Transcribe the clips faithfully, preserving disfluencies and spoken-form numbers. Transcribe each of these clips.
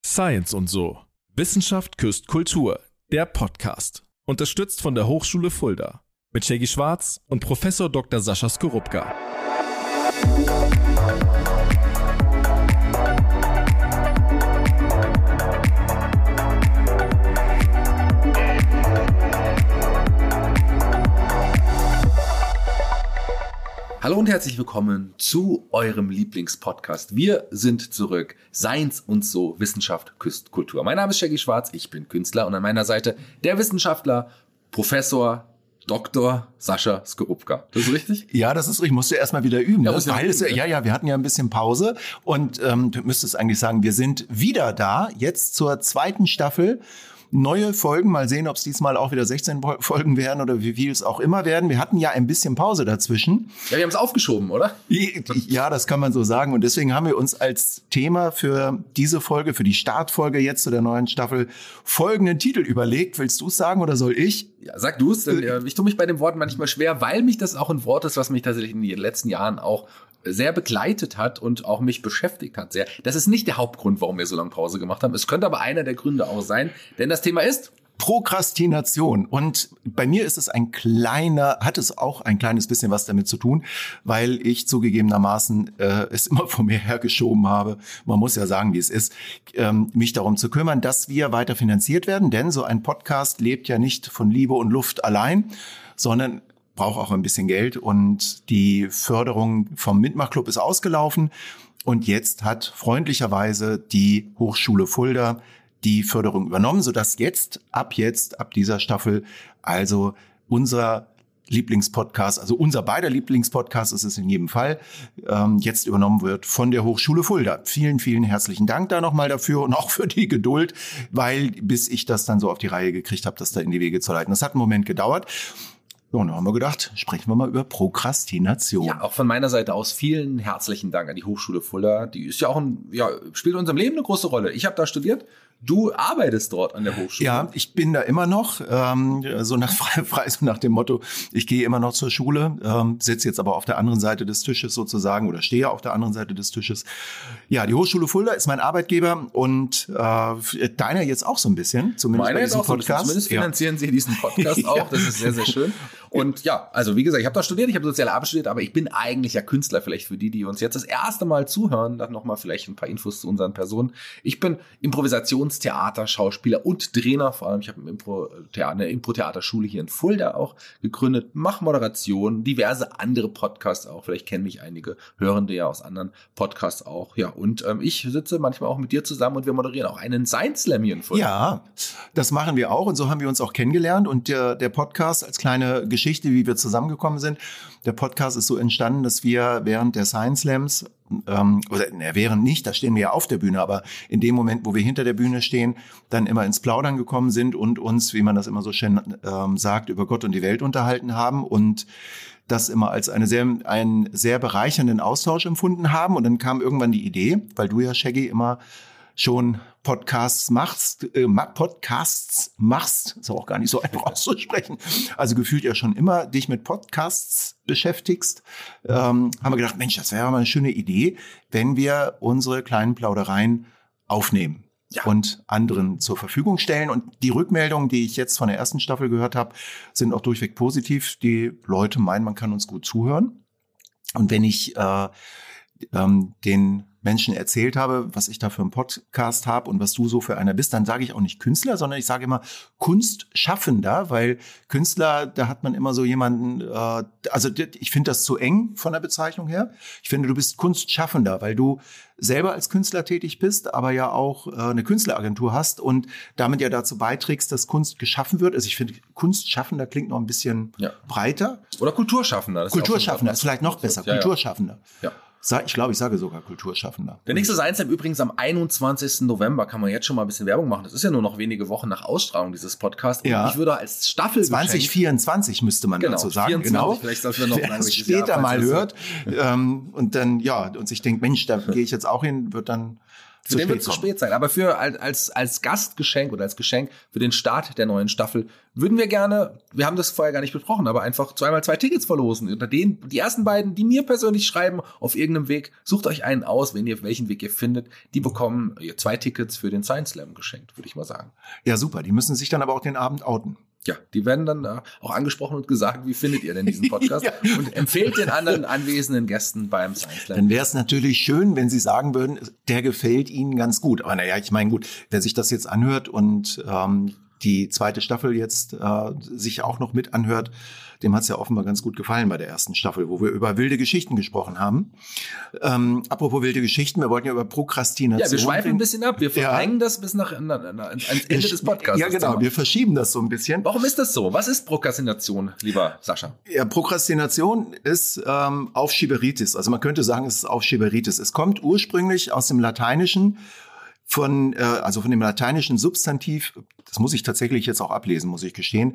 Science und so. Wissenschaft küsst Kultur. Der Podcast. Unterstützt von der Hochschule Fulda. Mit Shaggy Schwarz und Professor Doktor Sascha Skorupka. Hallo und herzlich willkommen zu eurem Lieblingspodcast. Wir sind zurück. Science und so, Wissenschaft küsst Kultur. Mein Name ist Shaggy Schwarz, ich bin Künstler und an meiner Seite der Wissenschaftler, Professor Doktor Sascha Skorupka. Das ist richtig? Ja, das ist richtig. Musst du erstmal wieder üben. Ja, Ne? Weil es, ja, ja, wir hatten ja ein bisschen Pause und ähm, du müsstest eigentlich sagen, wir sind wieder da, jetzt zur zweiten Staffel. Neue Folgen, mal sehen, ob es diesmal auch wieder sechzehn Folgen werden oder wie viel es auch immer werden. Wir hatten ja ein bisschen Pause dazwischen. Ja, wir haben es aufgeschoben, oder? Ja, das kann man so sagen. Und deswegen haben wir uns als Thema für diese Folge, für die Startfolge jetzt zu der neuen Staffel, folgenden Titel überlegt. Willst du es sagen oder soll ich? Ja, sag du es, denn äh, ich tue mich bei den Worten manchmal schwer, weil mich das auch ein Wort ist, was mich tatsächlich in den letzten Jahren auch sehr begleitet hat und auch mich beschäftigt hat sehr. Das ist nicht der Hauptgrund, warum wir so lange Pause gemacht haben. Es könnte aber einer der Gründe auch sein, denn das Thema ist Prokrastination. Und bei mir ist es ein kleiner, hat es auch ein kleines bisschen was damit zu tun, weil ich zugegebenermaßen äh, es immer vor mir hergeschoben habe. Man muss ja sagen, wie es ist, ähm, mich darum zu kümmern, dass wir weiter finanziert werden. Denn so ein Podcast lebt ja nicht von Liebe und Luft allein, sondern braucht auch ein bisschen Geld. Und die Förderung vom Mitmachclub ist ausgelaufen. Und jetzt hat freundlicherweise die Hochschule Fulda die Förderung übernommen, sodass jetzt, ab jetzt, ab dieser Staffel, also unser Lieblingspodcast, also unser beider Lieblingspodcast ist es in jedem Fall, ähm, jetzt übernommen wird von der Hochschule Fulda. Vielen, vielen herzlichen Dank da nochmal dafür und auch für die Geduld, weil bis ich das dann so auf die Reihe gekriegt habe, das da in die Wege zu leiten. Das hat einen Moment gedauert. So, und dann haben wir gedacht, sprechen wir mal über Prokrastination. Ja, auch von meiner Seite aus vielen herzlichen Dank an die Hochschule Fulda. Die ist ja auch ein, ja, spielt in unserem Leben eine große Rolle. Ich habe da studiert. Du arbeitest dort an der Hochschule. Ja, ich bin da immer noch, ähm, so nach frei, so nach dem Motto, ich gehe immer noch zur Schule, ähm, sitze jetzt aber auf der anderen Seite des Tisches sozusagen oder stehe auf der anderen Seite des Tisches. Ja, die Hochschule Fulda ist mein Arbeitgeber und äh, deiner jetzt auch so ein bisschen, zumindest Meiner bei diesem jetzt auch Podcast. So, zumindest finanzieren ja. Sie diesen Podcast auch, das ist sehr, sehr schön. Und ja, also wie gesagt, ich habe da studiert, ich habe Soziale Arbeit studiert, aber ich bin eigentlich ja Künstler, vielleicht für die, die uns jetzt das erste Mal zuhören, dann nochmal vielleicht ein paar Infos zu unseren Personen. Ich bin Improvisationstheater, Schauspieler und Trainer, vor allem ich habe ein Impro eine Impro-Theaterschule hier in Fulda auch gegründet, mache Moderation, diverse andere Podcasts auch, vielleicht kennen mich einige Hörende ja aus anderen Podcasts auch, ja, und ähm, ich sitze manchmal auch mit dir zusammen und wir moderieren auch einen Science Slam hier in Fulda. Ja, das machen wir auch und so haben wir uns auch kennengelernt und der, der Podcast als kleine Geschichte, wie wir zusammengekommen sind. Der Podcast ist so entstanden, dass wir während der Science Slams, ähm, oder ne, während nicht, da stehen wir ja auf der Bühne, aber in dem Moment, wo wir hinter der Bühne stehen, dann immer ins Plaudern gekommen sind und uns, wie man das immer so schön ähm, sagt, über Gott und die Welt unterhalten haben und das immer als eine sehr, einen sehr bereichernden Austausch empfunden haben. Und dann kam irgendwann die Idee, weil du ja, Shaggy, immer schon Podcasts machst, äh, Podcasts machst, ist auch gar nicht so einfach auszusprechen, also gefühlt ja schon immer dich mit Podcasts beschäftigst, ähm, haben wir gedacht, Mensch, das wäre mal eine schöne Idee, wenn wir unsere kleinen Plaudereien aufnehmen. Ja. Und anderen zur Verfügung stellen. Und die Rückmeldungen, die ich jetzt von der ersten Staffel gehört habe, sind auch durchweg positiv. Die Leute meinen, man kann uns gut zuhören. Und wenn ich äh, ähm, den Menschen erzählt habe, was ich da für einen Podcast habe und was du so für einer bist, dann sage ich auch nicht Künstler, sondern ich sage immer Kunstschaffender, weil Künstler, da hat man immer so jemanden, äh, also ich finde das zu eng von der Bezeichnung her. Ich finde, du bist Kunstschaffender, weil du selber als Künstler tätig bist, aber ja auch äh, eine Künstleragentur hast und damit ja dazu beiträgst, dass Kunst geschaffen wird. Also ich finde, Kunstschaffender klingt noch ein bisschen ja. breiter. Oder Kulturschaffender. Das Kulturschaffender ist, ist vielleicht noch besser, ja, Kulturschaffender. Ja. Ich glaube, ich sage sogar Kulturschaffender. Der nächste Science Slam übrigens am einundzwanzigsten November, kann man jetzt schon mal ein bisschen Werbung machen. Das ist ja nur noch wenige Wochen nach Ausstrahlung dieses Podcasts. Ja. Und ich würde als Staffel zwanzig vierundzwanzig müsste man genau, dazu sagen. vierundzwanzig, genau. Vielleicht sollten wir noch wer es später Jahr, mal hört ähm, und dann ja und sich denkt, Mensch, da gehe ich jetzt auch hin, wird dann Für den wird es zu spät sein. Aber für als, als Gastgeschenk oder als Geschenk für den Start der neuen Staffel würden wir gerne, wir haben das vorher gar nicht besprochen, aber einfach zweimal zwei Tickets verlosen. Unter denen, die ersten beiden, die mir persönlich schreiben, auf irgendeinem Weg, sucht euch einen aus, wenn ihr welchen Weg ihr findet, die bekommen zwei Tickets für den Science Slam geschenkt, würde ich mal sagen. Ja, super. Die müssen sich dann aber auch den Abend outen. Ja, die werden dann äh, auch angesprochen und gesagt, wie findet ihr denn diesen Podcast? Ja. Und empfehlt den anderen anwesenden Gästen beim Science Slam. Dann wäre es natürlich schön, wenn sie sagen würden, der gefällt ihnen ganz gut. Aber naja, ich meine, gut, wer sich das jetzt anhört und ähm, die zweite Staffel jetzt äh, sich auch noch mit anhört, dem hat es ja offenbar ganz gut gefallen bei der ersten Staffel, wo wir über wilde Geschichten gesprochen haben. Ähm, apropos wilde Geschichten, wir wollten ja über Prokrastination. Ja, wir schweifen reden. ein bisschen ab. Wir verhängen ja. das bis nach na, na, na, ans Ende des Podcasts. Ja, genau. Wir verschieben das so ein bisschen. Warum ist das so? Was ist Prokrastination, lieber Sascha? Ja, Prokrastination ist ähm, Aufschieberitis. Also man könnte sagen, es ist Aufschieberitis. Es kommt ursprünglich aus dem Lateinischen, von, äh, also von dem lateinischen Substantiv, das muss ich tatsächlich jetzt auch ablesen, muss ich gestehen,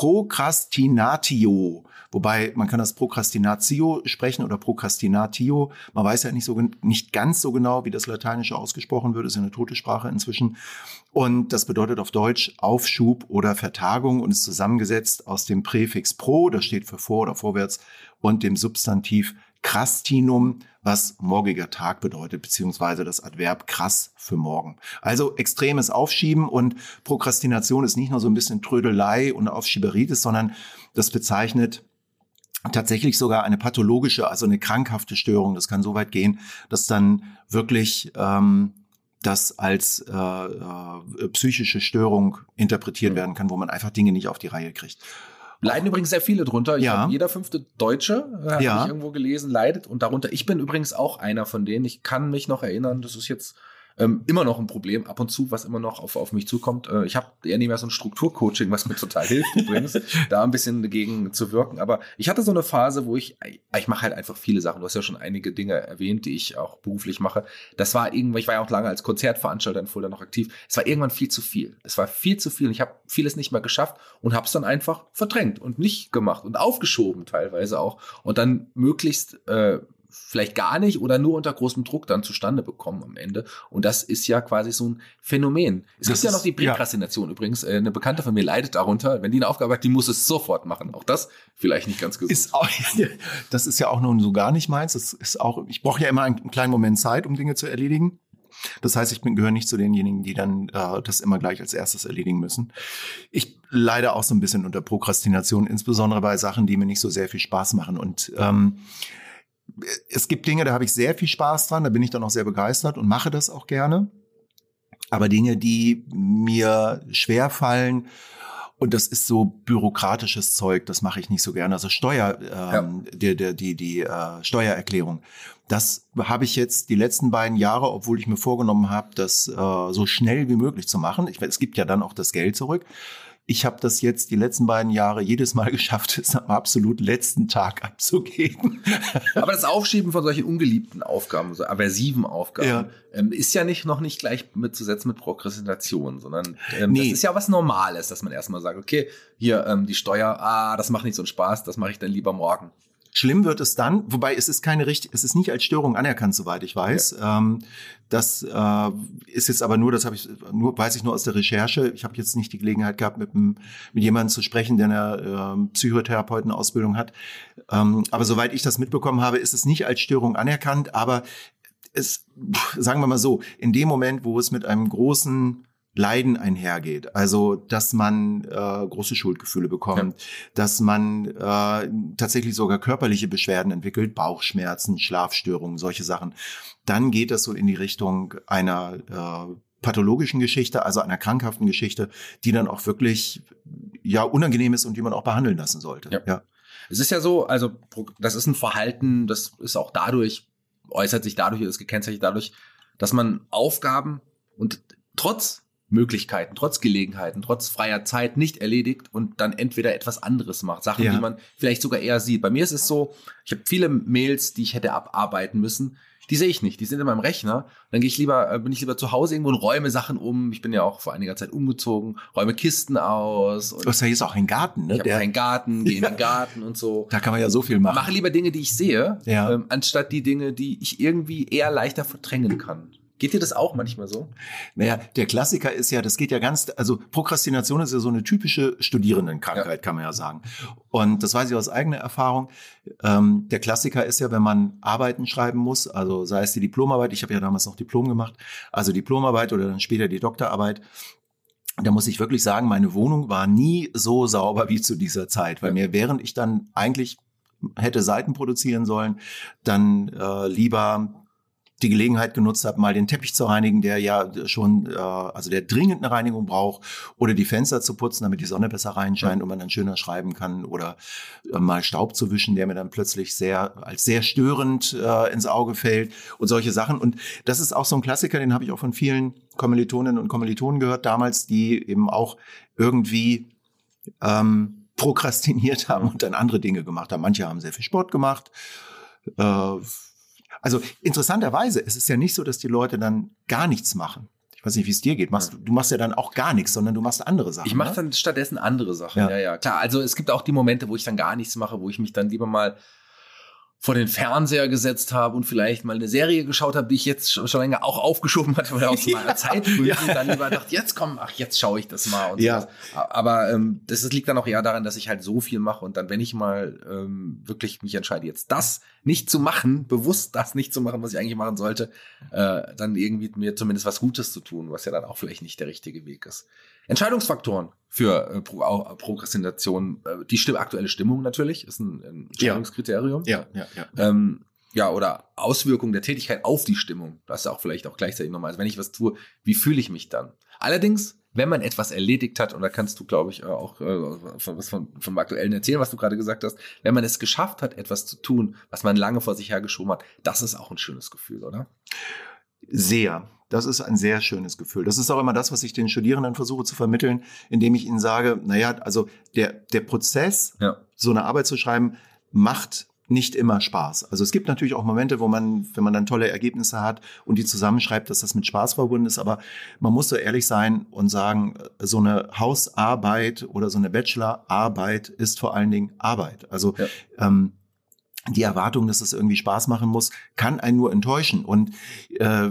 Procrastinatio, wobei man kann das Procrastinatio sprechen oder Procrastinatio, man weiß ja nicht so nicht ganz so genau, wie das Lateinische ausgesprochen wird, ist ja eine tote Sprache inzwischen, und das bedeutet auf Deutsch Aufschub oder Vertagung und ist zusammengesetzt aus dem Präfix pro, das steht für vor oder vorwärts, und dem Substantiv crastinum, was morgiger Tag bedeutet, beziehungsweise das Adverb krass für morgen. Also extremes Aufschieben, und Prokrastination ist nicht nur so ein bisschen Trödelei und Aufschieberitis, sondern das bezeichnet tatsächlich sogar eine pathologische, also eine krankhafte Störung. Das kann so weit gehen, dass dann wirklich ähm, das als äh, äh, psychische Störung interpretiert werden kann, wo man einfach Dinge nicht auf die Reihe kriegt. Leiden übrigens sehr viele drunter. Ich ja. glaube, jeder fünfte Deutsche, äh, ja. habe ich irgendwo gelesen, leidet. Und darunter, ich bin übrigens auch einer von denen. Ich kann mich noch erinnern, das ist jetzt ähm, immer noch ein Problem, ab und zu, was immer noch auf, auf mich zukommt. Äh, ich habe eher nicht mehr so ein Strukturcoaching, was mir total hilft übrigens, da ein bisschen dagegen zu wirken. Aber ich hatte so eine Phase, wo ich, ich mache halt einfach viele Sachen. Du hast ja schon einige Dinge erwähnt, die ich auch beruflich mache. Das war irgendwann, ich war ja auch lange als Konzertveranstalter in Fulda noch aktiv. Es war irgendwann viel zu viel. Es war viel zu viel und ich habe vieles nicht mehr geschafft und habe es dann einfach verdrängt und nicht gemacht und aufgeschoben teilweise auch. Und dann möglichst äh, vielleicht gar nicht oder nur unter großem Druck dann zustande bekommen am Ende. Und das ist ja quasi so ein Phänomen. Es das gibt ja noch die Präkrastination ja. übrigens. Eine Bekannte von mir leidet darunter. Wenn die eine Aufgabe hat, die muss es sofort machen. Auch das vielleicht nicht ganz gesund. Ist auch, das ist ja auch nun so gar nicht meins. Das ist auch, ich brauche ja immer einen kleinen Moment Zeit, um Dinge zu erledigen. Das heißt, ich bin, gehöre nicht zu denjenigen, die dann äh, das immer gleich als erstes erledigen müssen. Ich leide auch so ein bisschen unter Prokrastination, insbesondere bei Sachen, die mir nicht so sehr viel Spaß machen. Und ähm, es gibt Dinge, da habe ich sehr viel Spaß dran, da bin ich dann auch sehr begeistert und mache das auch gerne. Aber Dinge, die mir schwerfallen, und das ist so bürokratisches Zeug, das mache ich nicht so gerne. Also Steuer, ähm, ja. die, die, die, die äh, Steuererklärung, das habe ich jetzt die letzten beiden Jahre, obwohl ich mir vorgenommen habe, das äh, so schnell wie möglich zu machen. Ich, es gibt ja dann auch das Geld zurück. Ich habe das jetzt die letzten beiden Jahre jedes Mal geschafft, es am absolut letzten Tag abzugeben. Aber das Aufschieben von solchen ungeliebten Aufgaben, so aversiven Aufgaben, ja. ähm, ist ja nicht noch nicht gleich mitzusetzen mit Prokrastination, sondern ähm, nee. das ist ja was Normales, dass man erstmal sagt, okay, hier ähm, die Steuer, ah, das macht nicht so einen Spaß, das mache ich dann lieber morgen. Schlimm wird es dann, wobei es ist keine richtig, es ist nicht als Störung anerkannt, soweit ich weiß. Ja. Ähm, das äh, ist jetzt aber nur, das habe ich nur, weiß ich nur aus der Recherche. Ich habe jetzt nicht die Gelegenheit gehabt, mit, mit jemandem zu sprechen, der eine äh, Psychotherapeutenausbildung hat. Ähm, aber soweit ich das mitbekommen habe, ist es nicht als Störung anerkannt. Aber es, sagen wir mal so, in dem Moment, wo es mit einem großen Leiden einhergeht, also dass man äh, große Schuldgefühle bekommt, ja. dass man äh, tatsächlich sogar körperliche Beschwerden entwickelt, Bauchschmerzen, Schlafstörungen, solche Sachen, dann geht das so in die Richtung einer äh, pathologischen Geschichte, also einer krankhaften Geschichte, die dann auch wirklich ja unangenehm ist und die man auch behandeln lassen sollte. Ja. Ja. Es ist ja so, also das ist ein Verhalten, das ist auch dadurch, äußert sich dadurch, ist gekennzeichnet dadurch, dass man Aufgaben und trotz Möglichkeiten, trotz Gelegenheiten, trotz freier Zeit nicht erledigt und dann entweder etwas anderes macht. Sachen, ja. die man vielleicht sogar eher sieht. Bei mir ist es so, ich habe viele Mails, die ich hätte abarbeiten müssen, die sehe ich nicht. Die sind in meinem Rechner. Dann gehe ich lieber, bin ich lieber zu Hause irgendwo und räume Sachen um. Ich bin ja auch vor einiger Zeit umgezogen, räume Kisten aus. Und du hast ja jetzt auch einen Garten, ne? Ich habe keinen Garten, gehe in den Garten und so. Da kann man ja so viel machen. Mache lieber Dinge, die ich sehe, ja. ähm, anstatt die Dinge, die ich irgendwie eher leichter verdrängen kann. Geht dir das auch manchmal so? Naja, der Klassiker ist ja, das geht ja ganz, also Prokrastination ist ja so eine typische Studierendenkrankheit, ja. kann man ja sagen. Und das weiß ich aus eigener Erfahrung. Ähm, der Klassiker ist ja, wenn man Arbeiten schreiben muss, also sei es die Diplomarbeit, ich habe ja damals noch Diplom gemacht, also Diplomarbeit oder dann später die Doktorarbeit. Da muss ich wirklich sagen, meine Wohnung war nie so sauber wie zu dieser Zeit, weil mir, während ich dann eigentlich hätte Seiten produzieren sollen, dann äh, lieber die Gelegenheit genutzt habe, mal den Teppich zu reinigen, der ja schon, äh, also der dringend eine Reinigung braucht, oder die Fenster zu putzen, damit die Sonne besser reinscheint und man dann schöner schreiben kann, oder äh, mal Staub zu wischen, der mir dann plötzlich sehr als sehr störend äh, ins Auge fällt und solche Sachen. Und das ist auch so ein Klassiker, den habe ich auch von vielen Kommilitoninnen und Kommilitonen gehört damals, die eben auch irgendwie ähm, prokrastiniert haben und dann andere Dinge gemacht haben. Manche haben sehr viel Sport gemacht. Äh, Also interessanterweise, es ist ja nicht so, dass die Leute dann gar nichts machen. Ich weiß nicht, wie es dir geht. Machst, du machst ja dann auch gar nichts, sondern du machst andere Sachen. Ich mache ne? dann stattdessen andere Sachen. Ja. ja, ja, klar. Also es gibt auch die Momente, wo ich dann gar nichts mache, wo ich mich dann lieber mal vor den Fernseher gesetzt habe und vielleicht mal eine Serie geschaut habe, die ich jetzt schon länger auch aufgeschoben hatte, weil aus meiner Zeit ja. und dann lieber dachte, jetzt komm, ach, jetzt schaue ich das mal. Und ja. so. Aber ähm, das liegt dann auch eher daran, dass ich halt so viel mache und dann, wenn ich mal ähm, wirklich mich entscheide, jetzt das nicht zu machen, bewusst das nicht zu machen, was ich eigentlich machen sollte, äh, dann irgendwie mir zumindest was Gutes zu tun, was ja dann auch vielleicht nicht der richtige Weg ist. Entscheidungsfaktoren für äh, Pro- auch, Prokrastination, äh, die Stimm- aktuelle Stimmung natürlich, ist ein, ein Entscheidungskriterium. Ja, ja, ja. Ähm, ja, oder Auswirkungen der Tätigkeit auf die Stimmung. Das ist auch vielleicht auch gleichzeitig nochmal. Also wenn ich was tue, wie fühle ich mich dann? Allerdings, wenn man etwas erledigt hat, und da kannst du, glaube ich, auch äh, was von, vom Aktuellen erzählen, was du gerade gesagt hast, wenn man es geschafft hat, etwas zu tun, was man lange vor sich hergeschoben hat, das ist auch ein schönes Gefühl, oder? Sehr. Das ist ein sehr schönes Gefühl. Das ist auch immer das, was ich den Studierenden versuche zu vermitteln, indem ich ihnen sage, naja, also der, der Prozess, ja. so eine Arbeit zu schreiben, macht nicht immer Spaß. Also es gibt natürlich auch Momente, wo man, wenn man dann tolle Ergebnisse hat und die zusammenschreibt, dass das mit Spaß verbunden ist. Aber man muss so ehrlich sein und sagen, so eine Hausarbeit oder so eine Bachelorarbeit ist vor allen Dingen Arbeit. Also ja. ähm, die Erwartung, dass es irgendwie Spaß machen muss, kann einen nur enttäuschen. Und äh,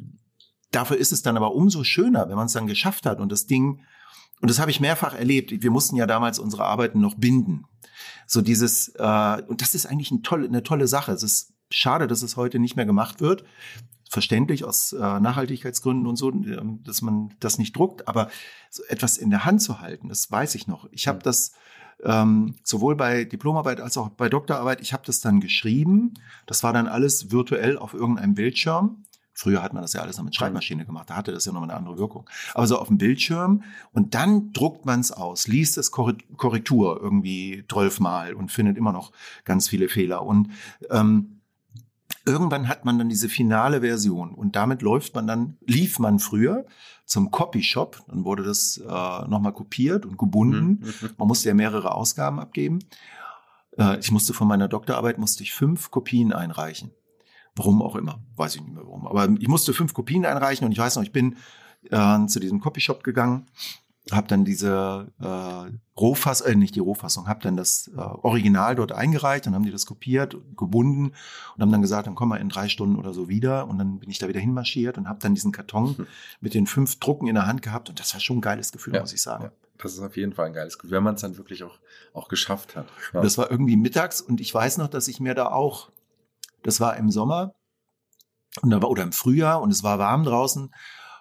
dafür ist es dann aber umso schöner, wenn man es dann geschafft hat und das Ding, und das habe ich mehrfach erlebt, wir mussten ja damals unsere Arbeiten noch binden. So dieses, äh, und das ist eigentlich eine tolle, eine tolle Sache. Es ist schade, dass es heute nicht mehr gemacht wird. Verständlich aus äh, Nachhaltigkeitsgründen und so, dass man das nicht druckt, aber so etwas in der Hand zu halten, das weiß ich noch. Ich habe das ähm, sowohl bei Diplomarbeit als auch bei Doktorarbeit, ich habe das dann geschrieben. Das war dann alles virtuell auf irgendeinem Bildschirm. Früher hat man das ja alles noch mit Schreibmaschine gemacht, da hatte das ja noch eine andere Wirkung. Aber so auf dem Bildschirm und dann druckt man es aus, liest es Korrektur irgendwie zwölfmal und findet immer noch ganz viele Fehler. Und ähm, irgendwann hat man dann diese finale Version und damit läuft man dann, lief man früher zum Copyshop, dann wurde das äh, nochmal kopiert und gebunden. Mhm. Man musste ja mehrere Ausgaben abgeben. Äh, ich musste von meiner Doktorarbeit, musste ich fünf Kopien einreichen. Warum auch immer, weiß ich nicht mehr warum. Aber ich musste fünf Kopien einreichen und ich weiß noch, ich bin äh, zu diesem Copyshop gegangen, habe dann diese äh, Rohfassung, äh, nicht die Rohfassung, habe dann das äh, Original dort eingereicht, dann haben die das kopiert, gebunden und haben dann gesagt, dann komm mal in drei Stunden oder so wieder. Und dann bin ich da wieder hinmarschiert und habe dann diesen Karton hm. mit den fünf Drucken in der Hand gehabt und das war schon ein geiles Gefühl, ja, muss ich sagen. Ja. Das ist auf jeden Fall ein geiles Gefühl, wenn man es dann wirklich auch, auch geschafft hat. Ja. Das war irgendwie mittags und ich weiß noch, dass ich mir da auch, das war im Sommer und da war, oder im Frühjahr und es war warm draußen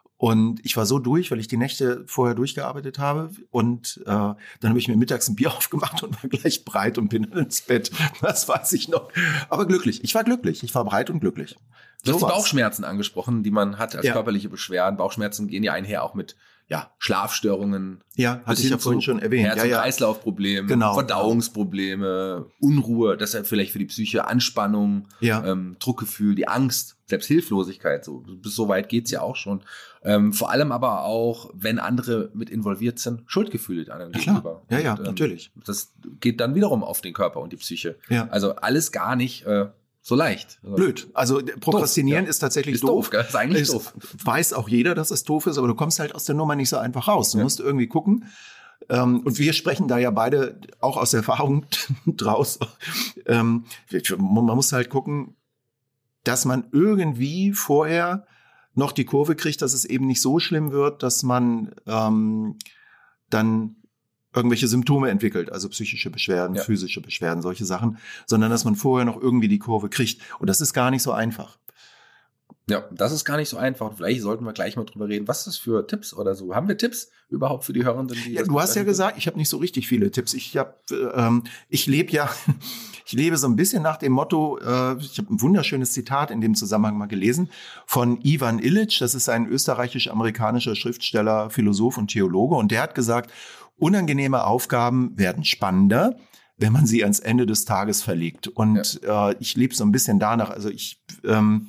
und ich war so durch, weil ich die Nächte vorher durchgearbeitet habe und äh, dann habe ich mir mittags ein Bier aufgemacht und war gleich breit und bin ins Bett. Das weiß ich noch. Aber glücklich. Ich war glücklich. Ich war breit und glücklich. Du hast die Bauchschmerzen angesprochen, die man hat als ja. körperliche Beschwerden. Bauchschmerzen gehen ja einher auch mit ja, Schlafstörungen. Ja, hatte ich ja vorhin schon erwähnt. Herz- und ja, ja. Kreislaufprobleme, genau. Verdauungsprobleme, Unruhe, deshalb vielleicht für die Psyche, Anspannung, ja. ähm, Druckgefühl, die Angst, selbst Hilflosigkeit. So, bis so weit geht's ja auch schon. Ähm, vor allem aber auch, wenn andere mit involviert sind, Schuldgefühle anderen ja, gegenüber. Ja, ja, und, ähm, natürlich. Das geht dann wiederum auf den Körper und die Psyche. Ja. Also alles gar nicht äh, so leicht. Blöd. Also Prokrastinieren doof, ja. ist tatsächlich ist doof. doof ist eigentlich es doof. Weiß auch jeder, dass es doof ist, aber du kommst halt aus der Nummer nicht so einfach raus. Du ja. musst irgendwie gucken. Ähm, und wir sprechen da ja beide auch aus Erfahrung draus. Ähm, man muss halt gucken, dass man irgendwie vorher noch die Kurve kriegt, dass es eben nicht so schlimm wird, dass man ähm, dann irgendwelche Symptome entwickelt, also psychische Beschwerden, ja. physische Beschwerden, solche Sachen, sondern dass man vorher noch irgendwie die Kurve kriegt. Und das ist gar nicht so einfach. Ja, das ist gar nicht so einfach. Vielleicht sollten wir gleich mal drüber reden. Was ist das für Tipps oder so? Haben wir Tipps überhaupt für die Hörenden? Die ja, du hast ja gesagt, ich habe nicht so richtig viele Tipps. Ich habe, ähm, ich lebe ja, ich lebe so ein bisschen nach dem Motto. Äh, ich habe ein wunderschönes Zitat in dem Zusammenhang mal gelesen von Ivan Illich. Das ist ein österreichisch-amerikanischer Schriftsteller, Philosoph und Theologe, und der hat gesagt: Unangenehme Aufgaben werden spannender, wenn man sie ans Ende des Tages verlegt. Und ja. äh, ich lebe so ein bisschen danach. Also ich ähm,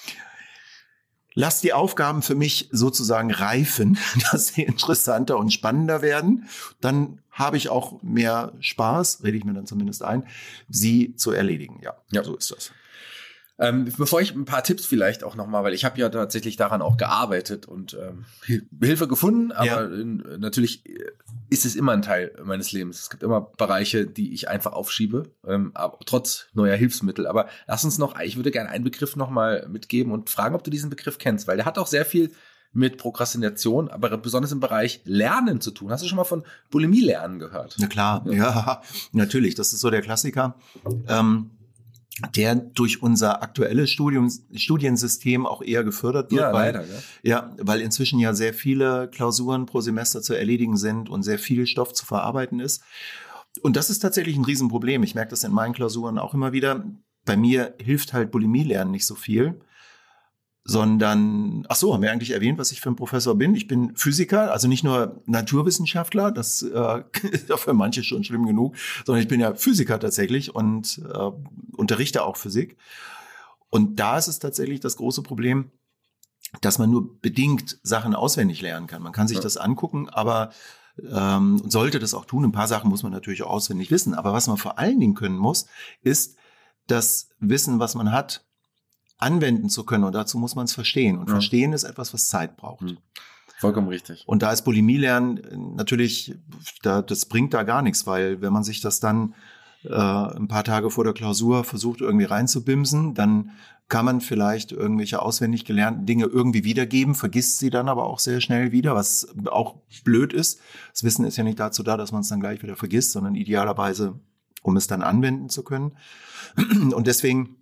lass die Aufgaben für mich sozusagen reifen, dass sie interessanter und spannender werden. Dann habe ich auch mehr Spaß, rede ich mir dann zumindest ein, sie zu erledigen. Ja, ja. So ist das. Ähm, bevor ich ein paar Tipps vielleicht auch nochmal, weil ich habe ja tatsächlich daran auch gearbeitet und ähm, Hilfe gefunden, aber ja. in, natürlich ist es immer ein Teil meines Lebens. Es gibt immer Bereiche, die ich einfach aufschiebe, ähm, aber trotz neuer Hilfsmittel. Aber lass uns noch, ich würde gerne einen Begriff nochmal mitgeben und fragen, ob du diesen Begriff kennst, weil der hat auch sehr viel mit Prokrastination, aber besonders im Bereich Lernen zu tun. Hast du schon mal von Bulimie-Lernen gehört? Na klar, ja, ja natürlich. Das ist so der Klassiker. Ähm, der durch unser aktuelles Studium, Studiensystem auch eher gefördert wird. Ja, weil, leider. Ja. ja, weil inzwischen ja sehr viele Klausuren pro Semester zu erledigen sind und sehr viel Stoff zu verarbeiten ist. Und das ist tatsächlich ein Riesenproblem. Ich merke das in meinen Klausuren auch immer wieder. Bei mir hilft halt Bulimie-Lernen nicht so viel, sondern, ach so, haben wir eigentlich erwähnt, was ich für ein Professor bin? Ich bin Physiker, also nicht nur Naturwissenschaftler, das äh, ist ja für manche schon schlimm genug, sondern ich bin ja Physiker tatsächlich und äh, unterrichte auch Physik. Und da ist es tatsächlich das große Problem, dass man nur bedingt Sachen auswendig lernen kann. Man kann sich ja. das angucken, aber ähm, sollte das auch tun. Ein paar Sachen muss man natürlich auch auswendig wissen. Aber was man vor allen Dingen können muss, ist das Wissen, was man hat, anwenden zu können, und dazu muss man es verstehen. Und ja. Verstehen ist etwas, was Zeit braucht. Mhm. Vollkommen richtig. Und da ist Bulimie-Lernen natürlich, da, das bringt da gar nichts, weil wenn man sich das dann äh, ein paar Tage vor der Klausur versucht, irgendwie reinzubimsen, dann kann man vielleicht irgendwelche auswendig gelernten Dinge irgendwie wiedergeben, vergisst sie dann aber auch sehr schnell wieder, was auch blöd ist. Das Wissen ist ja nicht dazu da, dass man es dann gleich wieder vergisst, sondern idealerweise, um es dann anwenden zu können. Und deswegen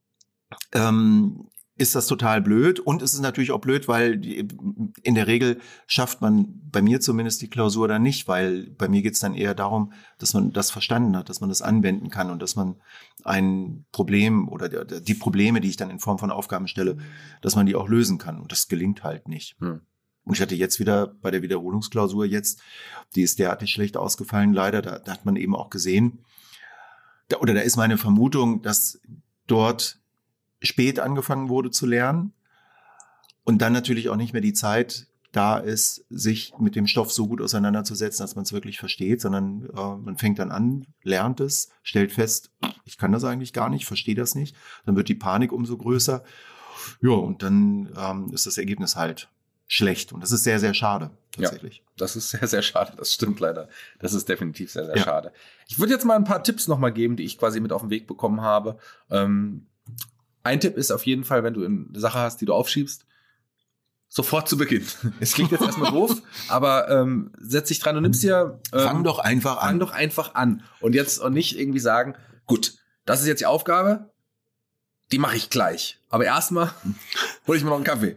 Ähm, ist das total blöd, und es ist natürlich auch blöd, weil die, in der Regel schafft man bei mir zumindest die Klausur dann nicht, weil bei mir geht es dann eher darum, dass man das verstanden hat, dass man das anwenden kann und dass man ein Problem oder die, die Probleme, die ich dann in Form von Aufgaben stelle, dass man die auch lösen kann, und das gelingt halt nicht. Hm. Und ich hatte jetzt wieder bei der Wiederholungsklausur jetzt, die ist derartig schlecht ausgefallen, leider, da, da hat man eben auch gesehen, da, oder da ist meine Vermutung, dass dort spät angefangen wurde zu lernen und dann natürlich auch nicht mehr die Zeit da ist, sich mit dem Stoff so gut auseinanderzusetzen, dass man es wirklich versteht, sondern äh, man fängt dann an, lernt es, stellt fest, ich kann das eigentlich gar nicht, verstehe das nicht, dann wird die Panik umso größer, ja, und dann ähm, ist das Ergebnis halt schlecht, und das ist sehr, sehr schade, tatsächlich. Ja, das ist sehr, sehr schade, das stimmt leider, das ist definitiv sehr, sehr ja. schade. Ich würde jetzt mal ein paar Tipps nochmal geben, die ich quasi mit auf den Weg bekommen habe. ähm, Ein Tipp ist auf jeden Fall, wenn du eine Sache hast, die du aufschiebst, sofort zu Beginn. Es klingt jetzt erstmal doof, aber ähm, setz dich dran und nimmst dir... Ähm, fang doch einfach an. Fang doch einfach an. Und jetzt und nicht irgendwie sagen, gut, das ist jetzt die Aufgabe, die mache ich gleich. Aber erstmal hole ich mir noch einen Kaffee.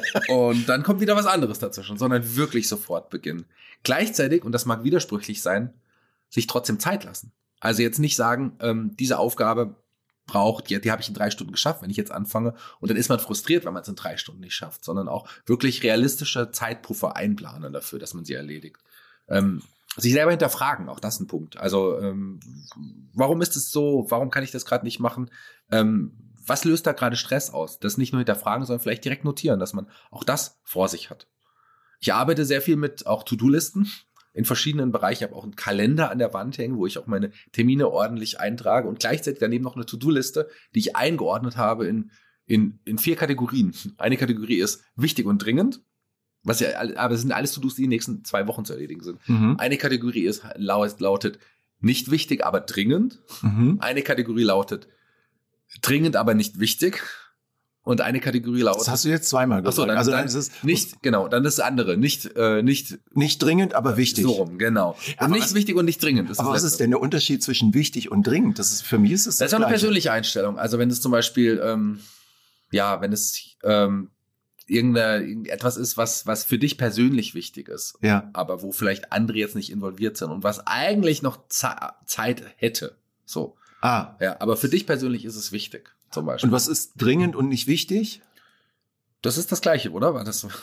Und dann kommt wieder was anderes dazwischen, sondern wirklich sofort beginnen. Gleichzeitig, und das mag widersprüchlich sein, sich trotzdem Zeit lassen. Also jetzt nicht sagen, ähm, diese Aufgabe braucht, die, die habe ich in drei Stunden geschafft, wenn ich jetzt anfange, und dann ist man frustriert, wenn man es in drei Stunden nicht schafft, sondern auch wirklich realistische Zeitpuffer einplanen dafür, dass man sie erledigt. Ähm, sich selber hinterfragen, auch das ist ein Punkt. Also ähm, warum ist es so, warum kann ich das gerade nicht machen? Ähm, was löst da gerade Stress aus? Das nicht nur hinterfragen, sondern vielleicht direkt notieren, dass man auch das vor sich hat. Ich arbeite sehr viel mit auch To-Do-Listen in verschiedenen Bereichen. Ich habe auch einen Kalender an der Wand hängen, wo ich auch meine Termine ordentlich eintrage, und gleichzeitig daneben noch eine To-Do-Liste, die ich eingeordnet habe in, in, in vier Kategorien. Eine Kategorie ist wichtig und dringend, was ja, aber es sind alles To-Dos, die in den nächsten zwei Wochen zu erledigen sind. Mhm. Eine Kategorie ist lautet nicht wichtig, aber dringend. Mhm. Eine Kategorie lautet dringend, aber nicht wichtig. Und eine Kategorie lautet. Das hast du jetzt zweimal gesagt. Achso, dann, also dann dann ist es nicht, genau, dann das andere, nicht, äh, nicht, nicht dringend, aber wichtig. so rum, genau. Und Aber nicht was- wichtig und nicht dringend. Ist Aber das was Letzte. ist denn der Unterschied zwischen wichtig und dringend? Das ist, für mich ist es Das ist auch eine Gleiche. persönliche Einstellung. Also wenn es zum Beispiel, ähm, ja, wenn es ähm, irgendeine, irgendetwas ist, was, was für dich persönlich wichtig ist, Ja. aber wo vielleicht andere jetzt nicht involviert sind und was eigentlich noch Ze- Zeit hätte. So. Ah. Ja, aber für dich persönlich ist es wichtig, zum Beispiel. Und was ist dringend und nicht wichtig? Das ist das Gleiche, oder? War das so?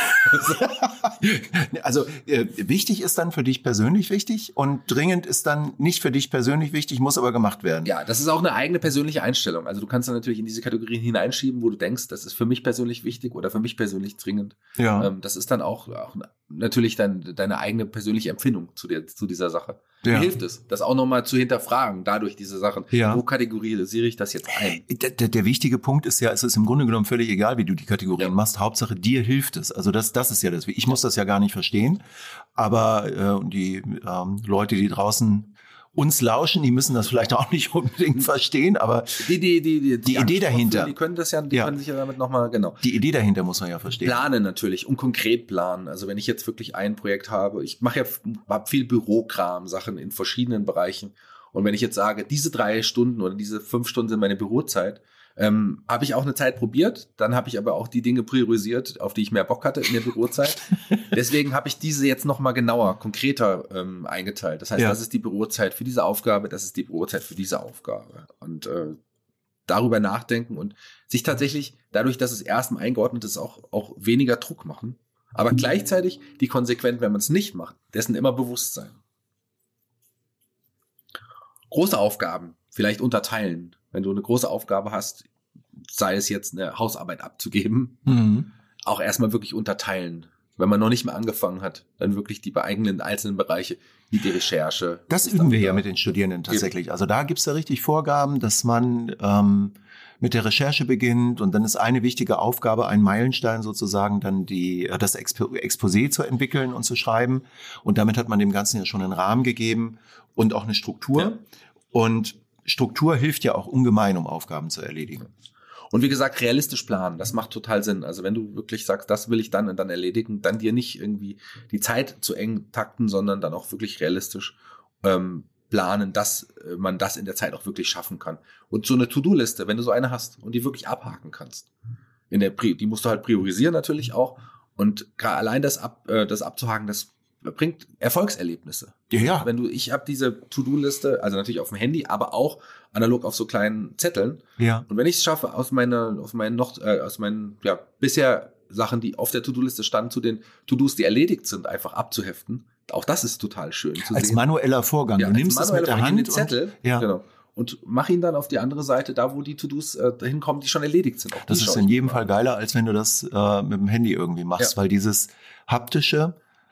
Also äh, wichtig ist dann für dich persönlich wichtig und dringend ist dann nicht für dich persönlich wichtig, muss aber gemacht werden. Ja, das ist auch eine eigene persönliche Einstellung. Also du kannst dann natürlich in diese Kategorien hineinschieben, wo du denkst, das ist für mich persönlich wichtig oder für mich persönlich dringend. Ja. Ähm, das ist dann auch, auch natürlich dein, deine eigene persönliche Empfindung zu, der, zu dieser Sache. Ja. Mir hilft es, das auch nochmal zu hinterfragen, dadurch diese Sachen. Ja. Wo kategorisiere ich das jetzt ein? Der, der, der wichtige Punkt ist ja, es ist im Grunde genommen völlig egal, wie du die Kategorien Ja. machst. Hauptsache, dir hilft es. Also das, das ist ja das. Ich muss das ja gar nicht verstehen. Aber äh, die ähm, Leute, die draußen uns lauschen, die müssen das vielleicht auch nicht unbedingt verstehen. Aber Die, die, die, die, Die Idee dahinter. Die können das ja, die Ja. können sich ja damit nochmal, genau. die Idee dahinter muss man ja verstehen. Planen natürlich und konkret planen. Also wenn ich jetzt wirklich ein Projekt habe, ich mache ja hab viel Bürokram, Sachen in verschiedenen Bereichen. Und wenn ich jetzt sage, diese drei Stunden oder diese fünf Stunden sind meine Bürozeit, ähm, habe ich auch eine Zeit probiert. Dann habe ich aber auch die Dinge priorisiert, auf die ich mehr Bock hatte in der Bürozeit. Deswegen habe ich diese jetzt noch mal genauer, konkreter ähm, eingeteilt. Das heißt, Ja. das ist die Bürozeit für diese Aufgabe, das ist die Bürozeit für diese Aufgabe. Und äh, darüber nachdenken und sich tatsächlich, dadurch, dass es erstmal eingeordnet ist, auch, auch weniger Druck machen. Aber gleichzeitig die Konsequenz, wenn man es nicht macht, dessen immer bewusst sein. Große Aufgaben vielleicht unterteilen. Wenn du eine große Aufgabe hast, sei es jetzt eine Hausarbeit abzugeben, Mhm. auch erstmal wirklich unterteilen. Wenn man noch nicht mehr angefangen hat, dann wirklich die eigenen einzelnen Bereiche, wie die Recherche. Das ist üben dann wir ja da. mit den Studierenden tatsächlich. Also da gibt's ja richtig Vorgaben, dass man ähm, mit der Recherche beginnt und dann ist eine wichtige Aufgabe, ein Meilenstein sozusagen, dann die äh, das Expo- Exposé zu entwickeln und zu schreiben. Und damit hat man dem Ganzen ja schon einen Rahmen gegeben und auch eine Struktur. Ja. Und Struktur hilft ja auch ungemein, um Aufgaben zu erledigen. Und wie gesagt, realistisch planen, das macht total Sinn. Also wenn du wirklich sagst, das will ich dann und dann erledigen, dann dir nicht irgendwie die Zeit zu eng takten, sondern dann auch wirklich realistisch ähm, planen, dass äh, man das in der Zeit auch wirklich schaffen kann. Und so eine To-Do-Liste, wenn du so eine hast und die wirklich abhaken kannst, in der Pri- die musst du halt priorisieren natürlich auch. Und gra- allein das, ab, äh, das abzuhaken, das bringt Erfolgserlebnisse. Ja, ja. Wenn du, ich habe diese To-Do-Liste, also natürlich auf dem Handy, aber auch analog auf so kleinen Zetteln. Ja. Und wenn ich es schaffe, aus meiner, aus meinen noch, äh, aus meinen, ja, bisher Sachen, die auf der To-Do-Liste standen, zu den To-Dos, die erledigt sind, einfach abzuheften, auch das ist total schön zu Als sehen. manueller Vorgang. Ja, du als nimmst es mit manueller der Vorgang, Hand den Zettel, und, ja. genau. Und mach ihn dann auf die andere Seite, da wo die To-Dos äh, hinkommen, die schon erledigt sind. Auch die Das ist schaue in ich jedem mir Fall an. geiler, als wenn du das äh, mit dem Handy irgendwie machst, Ja. weil dieses haptische,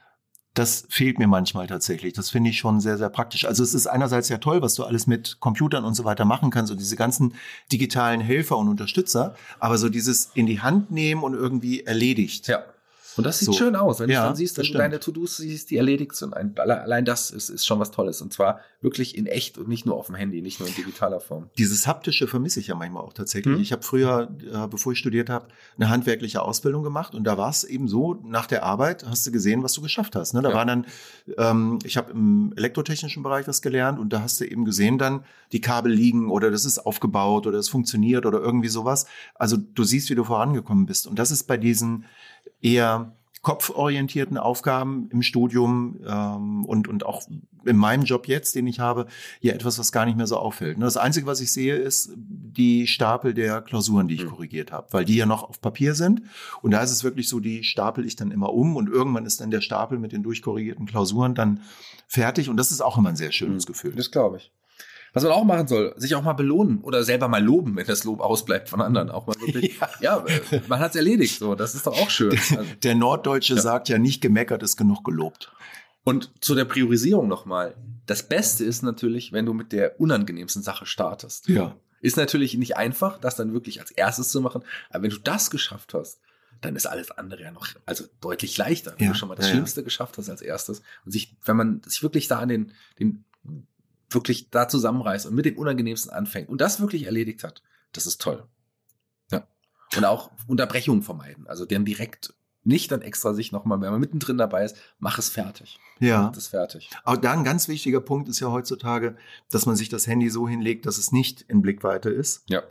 das fehlt mir manchmal tatsächlich. Das finde ich schon sehr, sehr praktisch. Also es ist einerseits ja toll, was du alles mit Computern und so weiter machen kannst und diese ganzen digitalen Helfer und Unterstützer, aber so dieses in die Hand nehmen und irgendwie erledigt. Ja. Und das sieht So. schön aus, wenn Ja, du dann siehst, das dass du stimmt. deine To-Dos siehst, die erledigt sind. Ein, alle- allein das ist, ist schon was Tolles. Und zwar wirklich in echt und nicht nur auf dem Handy, nicht nur in digitaler Form. Dieses haptische vermisse ich ja manchmal auch tatsächlich. Mhm. Ich habe früher, äh, bevor ich studiert habe, eine handwerkliche Ausbildung gemacht und da war es eben so, nach der Arbeit hast du gesehen, was du geschafft hast. Ne? Da Ja. war dann, ähm, ich habe im elektrotechnischen Bereich was gelernt und da hast du eben gesehen dann, die Kabel liegen oder das ist aufgebaut oder es funktioniert oder irgendwie sowas. Also du siehst, wie du vorangekommen bist. Und das ist bei diesen eher kopforientierten Aufgaben im Studium ähm, und, und auch in meinem Job jetzt, den ich habe, ja etwas, was gar nicht mehr so auffällt. Das Einzige, was ich sehe, ist die Stapel der Klausuren, die ich Mhm. korrigiert habe, weil die ja noch auf Papier sind. Und da ist es wirklich so, die stapel ich dann immer um und irgendwann ist dann der Stapel mit den durchkorrigierten Klausuren dann fertig. Und das ist auch immer ein sehr schönes Gefühl. Das glaube ich. Was man auch machen soll, sich auch mal belohnen oder selber mal loben, wenn das Lob ausbleibt von anderen. Auch mal wirklich, ja, äh, man hat es erledigt, so, das ist doch auch schön. Also, Der Norddeutsche Ja. sagt ja, nicht gemeckert ist genug gelobt. und zu der Priorisierung nochmal. Das Beste ist natürlich, wenn du mit der unangenehmsten Sache startest. Ja. Ist natürlich nicht einfach, das dann wirklich als erstes zu machen, aber wenn du das geschafft hast, dann ist alles andere ja noch, also deutlich leichter, wenn Ja, du schon mal das ja, ja. Schlimmste geschafft hast als erstes. Und sich, wenn man sich wirklich da an den, den, wirklich da zusammenreißt und mit dem Unangenehmsten anfängt und das wirklich erledigt hat, das ist toll. Ja. Und auch Unterbrechungen vermeiden. Also dann direkt nicht dann extra sich nochmal, wenn man mittendrin dabei ist, mach es fertig. Ja. Mach es fertig. Aber da ein ganz wichtiger Punkt ist ja heutzutage, dass man sich das Handy so hinlegt, dass es nicht in Blickweite ist. Ja.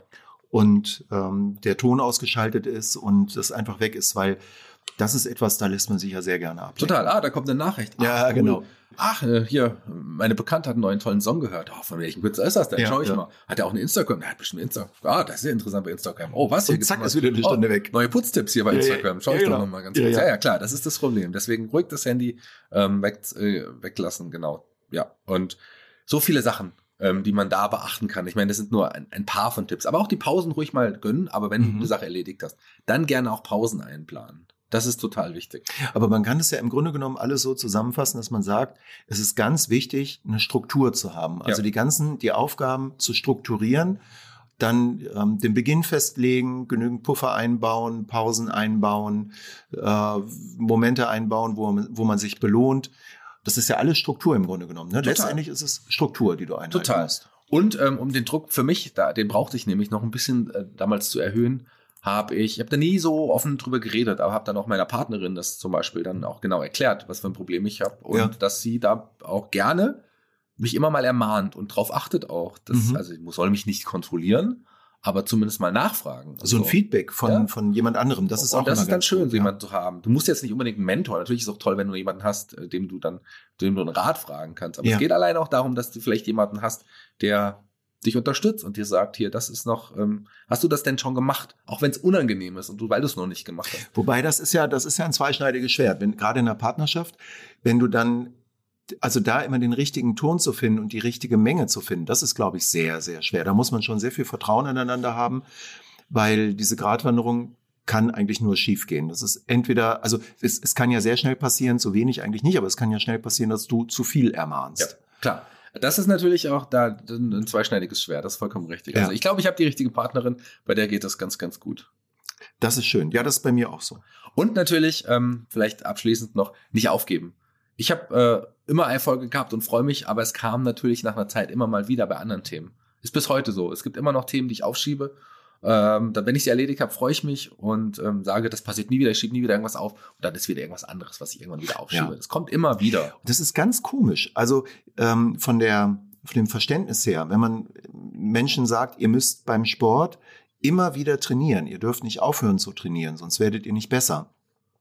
Und ähm, der Ton ausgeschaltet ist und es einfach weg ist, weil das ist etwas, da lässt man sich ja sehr gerne ablenken. Total. Ah, da kommt eine Nachricht. Ach, ja, cool. genau. Ach, äh, hier, meine Bekannte hat einen neuen tollen Song gehört. Oh, von welchem Künstler ist das denn? Ja, Schau ich ja. mal. Hat er auch eine Instagram? Er hat bestimmt Instagram. Ah, das ist ja interessant bei Instagram. Oh, was? Hier Und zack, gibt's ist wieder eine Stunde oh, weg. Neue Putztipps hier bei Ja, ja, Instagram. Schau ja, ich genau. doch nochmal ganz Ja, kurz. ja. Ja, ja, klar, das ist das Problem. Deswegen ruhig das Handy ähm, weg, äh, weglassen, genau. Ja, und so viele Sachen, ähm, die man da beachten kann. Ich meine, das sind nur ein, ein paar von Tipps. Aber auch die Pausen ruhig mal gönnen. Aber wenn Mhm. du eine Sache erledigt hast, dann gerne auch Pausen einplanen. Das ist total wichtig. Aber man kann es ja im Grunde genommen alles so zusammenfassen, dass man sagt, es ist ganz wichtig, eine Struktur zu haben. Also Ja. die ganzen, die Aufgaben zu strukturieren, dann ähm, den Beginn festlegen, genügend Puffer einbauen, Pausen einbauen, äh, Momente einbauen, wo man, wo man sich belohnt. Das ist ja alles Struktur im Grunde genommen. Ne? Total. Letztendlich ist es Struktur, die du einhalten Total. musst. Und ähm, um den Druck für mich, da, den brauchte ich nämlich noch ein bisschen äh, damals zu erhöhen, habe ich, ich habe da nie so offen drüber geredet, aber habe dann auch meiner Partnerin das zum Beispiel dann auch genau erklärt, was für ein Problem ich habe und Ja. dass sie da auch gerne mich immer mal ermahnt und drauf achtet auch. Dass, Mhm. Also ich muss- soll mich nicht kontrollieren, aber zumindest mal nachfragen. So ein Feedback von, Ja. von jemand anderem, das ist auch und das immer ist dann ganz schön, gut, so ja. jemanden zu haben. Du musst jetzt nicht unbedingt einen Mentor. Natürlich ist es auch toll, wenn du jemanden hast, äh, dem du dann, dem du einen Rat fragen kannst. Aber Ja. es geht allein auch darum, dass du vielleicht jemanden hast, der dich unterstützt und dir sagt, hier, das ist noch, ähm, hast du das denn schon gemacht? Auch wenn es unangenehm ist und du, weil du es noch nicht gemacht hast. Wobei das ist ja, das ist ja ein zweischneidiges Schwert. Wenn, gerade in einer Partnerschaft, wenn du dann, also da immer den richtigen Ton zu finden und die richtige Menge zu finden, das ist, glaube ich, sehr, sehr schwer. Da muss man schon sehr viel Vertrauen aneinander haben, weil diese Gratwanderung kann eigentlich nur schief gehen. Das ist entweder, also es, es kann ja sehr schnell passieren, zu wenig eigentlich nicht, aber es kann ja schnell passieren, dass du zu viel ermahnst. Ja, klar. Das ist natürlich auch da ein ein zweischneidiges Schwert, das ist vollkommen richtig. Ja. Also ich glaube, ich habe die richtige Partnerin, bei der geht das ganz, ganz gut. Das ist schön. Ja, das ist bei mir auch so. Und natürlich, ähm, vielleicht abschließend noch, nicht aufgeben. Ich habe äh, immer Erfolge gehabt und freue mich, aber es kam natürlich nach einer Zeit immer mal wieder bei anderen Themen. Ist bis heute so. Es gibt immer noch Themen, die ich aufschiebe. Ähm, dann, wenn ich sie erledigt habe, freue ich mich und ähm, sage, das passiert nie wieder, ich schiebe nie wieder irgendwas auf und dann ist wieder irgendwas anderes, was ich irgendwann wieder aufschiebe. Ja. Das kommt immer wieder. Das ist ganz komisch. Also ähm, von der von dem Verständnis her, wenn man Menschen sagt, ihr müsst beim Sport immer wieder trainieren, ihr dürft nicht aufhören zu trainieren, sonst werdet ihr nicht besser,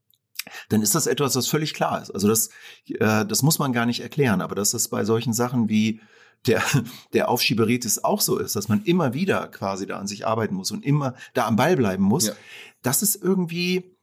dann ist das etwas, was völlig klar ist. Also das, äh, das muss man gar nicht erklären, aber dass das bei solchen Sachen wie der, der Aufschieberitis auch so ist, dass man immer wieder quasi da an sich arbeiten muss und immer da am Ball bleiben muss, Ja. das ist irgendwie,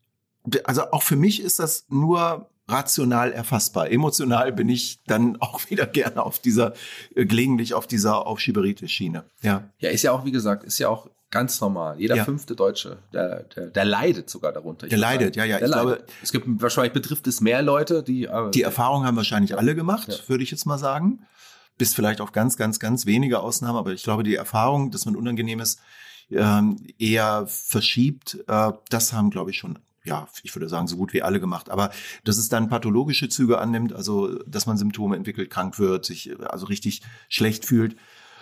also auch für mich ist das nur rational erfassbar. Emotional bin ich dann auch wieder gerne auf dieser, äh, gelegentlich auf dieser Aufschieberitis-Schiene. Ja. Ja, ist ja auch, wie gesagt, ist ja auch ganz normal. Jeder Ja. fünfte Deutsche, der, der, der leidet sogar darunter. Ich Der würde leidet, sagen. ja, ja. Der Ich leidet. glaube, es gibt wahrscheinlich betrifft es mehr Leute, die äh, die Erfahrung haben wahrscheinlich alle gemacht, Ja. würde ich jetzt mal sagen. Bis vielleicht auf ganz, ganz, ganz wenige Ausnahmen. Aber ich glaube, die Erfahrung, dass man Unangenehmes ähm, eher verschiebt, äh, das haben, glaube ich, schon, ja, ich würde sagen, so gut wie alle gemacht. Aber dass es dann pathologische Züge annimmt, also dass man Symptome entwickelt, krank wird, sich äh, also richtig schlecht fühlt,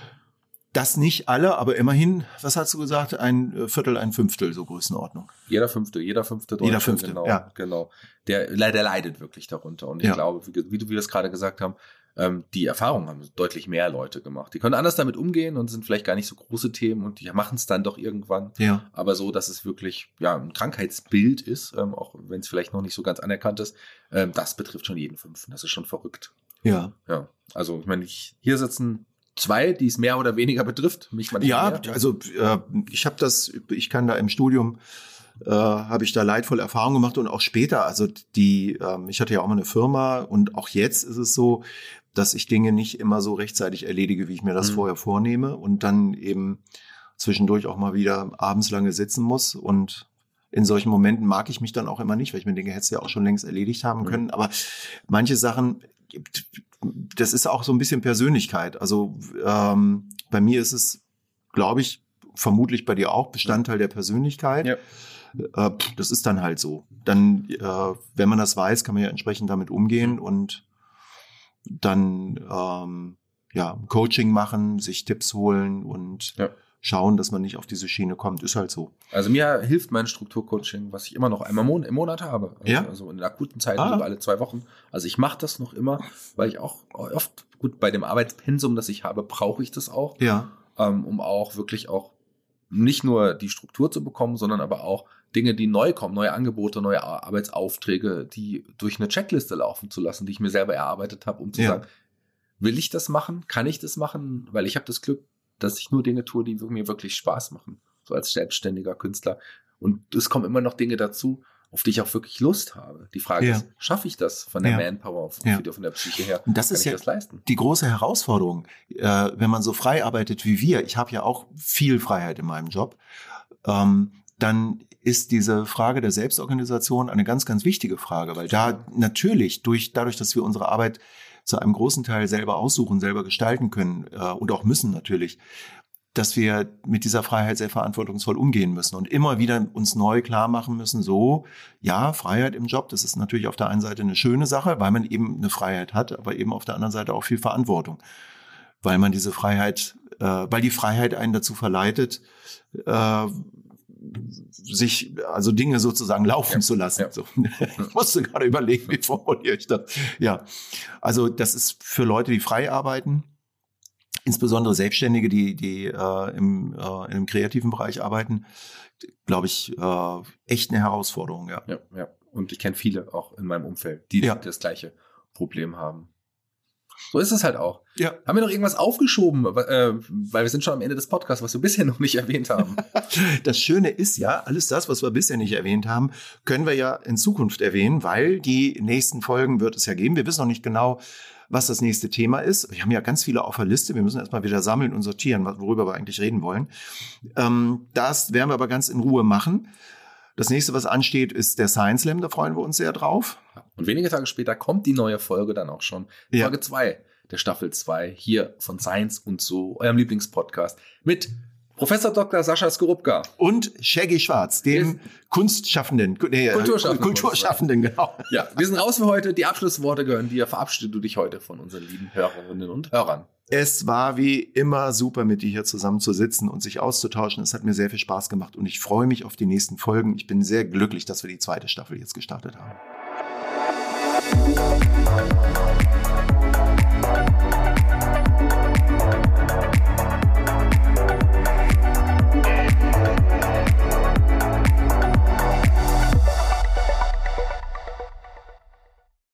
das nicht alle, aber immerhin, was hast du gesagt, ein Viertel, ein Fünftel, so Größenordnung. Jeder Fünfte, jeder Fünfte Deutsche. Jeder Fünfte, genau, ja. genau. Der, der leidet wirklich darunter. Und ich Ja. glaube, wie, wie du wie wir es gerade gesagt haben, ähm, die Erfahrung haben deutlich mehr Leute gemacht. Die können anders damit umgehen und sind vielleicht gar nicht so große Themen und die machen es dann doch irgendwann. Ja. Aber so, dass es wirklich ja ein Krankheitsbild ist, ähm, auch wenn es vielleicht noch nicht so ganz anerkannt ist, ähm, das betrifft schon jeden Fünften. Das ist schon verrückt. Ja. Ja, also ich meine, ich, hier sitzen zwei, die es mehr oder weniger betrifft. Mich manchmal Ja, mehr. also äh, ich habe das, ich kann da im Studium, äh, habe ich da leidvolle Erfahrungen gemacht und auch später, also die, ähm, ich hatte ja auch mal eine Firma und auch jetzt ist es so, dass ich Dinge nicht immer so rechtzeitig erledige, wie ich mir das Mhm. vorher vornehme und dann eben zwischendurch auch mal wieder abends lange sitzen muss und in solchen Momenten mag ich mich dann auch immer nicht, weil ich mir denke, hättest du ja auch schon längst erledigt haben Mhm. können, aber manche Sachen, das ist auch so ein bisschen Persönlichkeit. Also ähm, bei mir ist es, glaube ich, vermutlich bei dir auch Bestandteil der Persönlichkeit. Ja. Äh, pff, das ist dann halt so. Dann, äh, wenn man das weiß, kann man ja entsprechend damit umgehen und dann ähm, ja Coaching machen, sich Tipps holen und Ja. schauen, dass man nicht auf diese Schiene kommt. Ist halt so. Also mir hilft mein Strukturcoaching, was ich immer noch einmal Mon- im Monat habe. Also, Ja? also in der akuten Zeit Ah. alle zwei Wochen. Also ich mache das noch immer, weil ich auch oft, gut, bei dem Arbeitspensum, das ich habe, brauche ich das auch, Ja. ähm, um auch wirklich auch nicht nur die Struktur zu bekommen, sondern aber auch Dinge, die neu kommen, neue Angebote, neue Ar- Arbeitsaufträge, die durch eine Checkliste laufen zu lassen, die ich mir selber erarbeitet habe, um zu Ja. sagen, will ich das machen? Kann ich das machen? Weil ich habe das Glück, dass ich nur Dinge tue, die mir wirklich Spaß machen, so als selbstständiger Künstler. Und es kommen immer noch Dinge dazu, auf die ich auch wirklich Lust habe. Die Frage Ja. ist, schaffe ich das von der Ja. Manpower, von, Ja. von der Psyche her? Und das Kann ist ich ja das leisten? die große Herausforderung, äh, wenn man so frei arbeitet wie wir. Ich habe ja auch viel Freiheit in meinem Job. Ähm, dann ist diese Frage der Selbstorganisation eine ganz, ganz wichtige Frage, weil da natürlich durch, dadurch, dass wir unsere Arbeit zu einem großen Teil selber aussuchen, selber gestalten können äh, und auch müssen natürlich, dass wir mit dieser Freiheit sehr verantwortungsvoll umgehen müssen und immer wieder uns neu klar machen müssen, so, ja, Freiheit im Job, das ist natürlich auf der einen Seite eine schöne Sache, weil man eben eine Freiheit hat, aber eben auf der anderen Seite auch viel Verantwortung, weil man diese Freiheit, äh, weil die Freiheit einen dazu verleitet, äh, sich, also Dinge sozusagen laufen Ja, zu lassen. ja. So. Ich musste gerade überlegen, wie formuliere ich das? Ja, also das ist für Leute, die frei arbeiten, insbesondere Selbstständige, die, die äh, im, äh, im kreativen Bereich arbeiten, glaube ich, äh, echt eine Herausforderung, ja. Ja, ja. Und ich kenne viele auch in meinem Umfeld, die Ja. das gleiche Problem haben. So ist es halt auch. Ja. Haben wir noch irgendwas aufgeschoben, äh, weil wir sind schon am Ende des Podcasts, was wir bisher noch nicht erwähnt haben. Das Schöne ist ja, alles das, was wir bisher nicht erwähnt haben, können wir ja in Zukunft erwähnen, weil die nächsten Folgen wird es ja geben. Wir wissen noch nicht genau, was das nächste Thema ist. Wir haben ja ganz viele auf der Liste. Wir müssen erstmal wieder sammeln und sortieren, worüber wir eigentlich reden wollen. Ähm, das werden wir aber ganz in Ruhe machen. Das nächste, was ansteht, ist der Science Slam. Da freuen wir uns sehr drauf. Und wenige Tage später kommt die neue Folge dann auch schon. Ja. Folge zwei der Staffel zwei hier von Science und so, eurem Lieblingspodcast mit Professor Doktor Sascha Skorupka. Und Shaggy Schwarz, dem Kunstschaffenden, nee, äh, Kulturschaffenden. Kulturschaffenden, genau. Ja, wir sind raus für heute. Die Abschlussworte gehören dir. Verabschiede du dich heute von unseren lieben Hörerinnen und Hörern. Es war wie immer super, mit dir hier zusammen zu sitzen und sich auszutauschen. Es hat mir sehr viel Spaß gemacht und ich freue mich auf die nächsten Folgen. Ich bin sehr glücklich, dass wir die zweite Staffel jetzt gestartet haben.